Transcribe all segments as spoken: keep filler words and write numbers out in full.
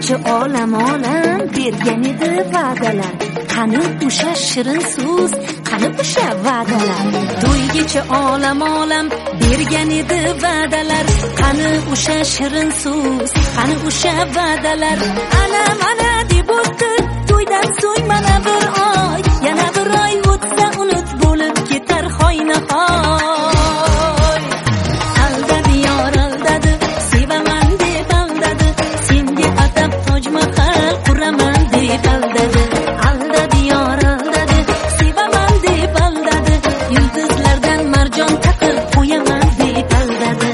To'ygacha olam olam bergan edi va'dalar. Qani o'sha shirin so'z, qani o'sha va'dalar. To'ygacha olam olam bergan edi va'dalar. Qani o'sha shirin so'z, qani o'sha va'dalar. Ana mana deb o'tdi to'ydan so'ng mana bir oy, yana bir oy o'tsa unut bo'lib ketar hoynahoy. Aldadi yor aldadi, sevaman deb aldadi, senga atab Toj Mahal quraman deb aldadi. Aldadi yor aldadi, sevaman deb aldadi, yulduzlardan marjon taqib qo'yaman deb aldadi.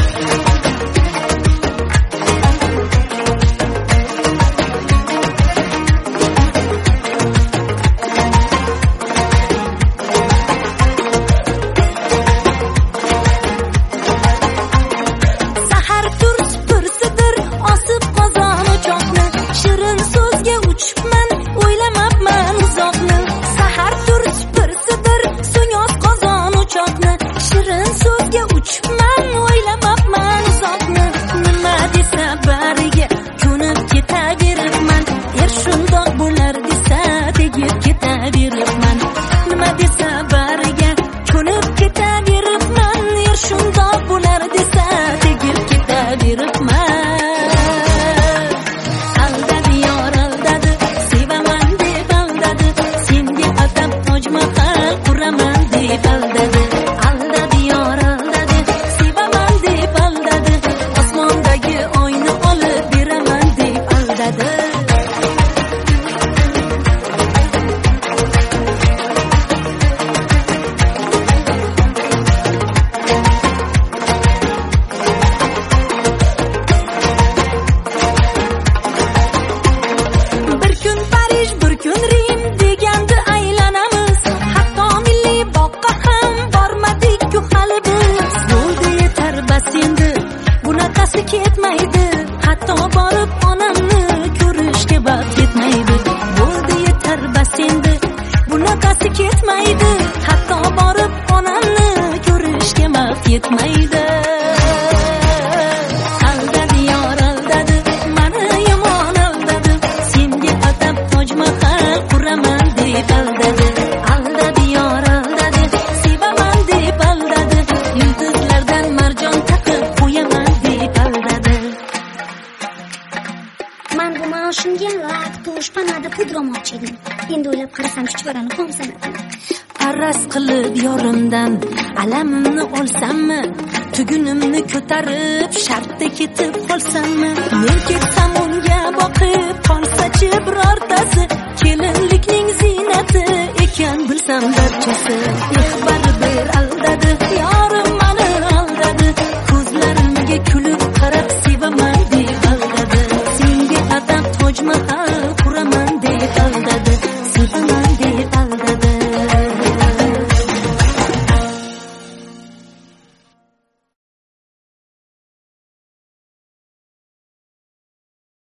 Aras qilib yorimdan alamimni olsammi, tugunimni ko'tarib shartda ketib qolsammi, men ketsam unga boqib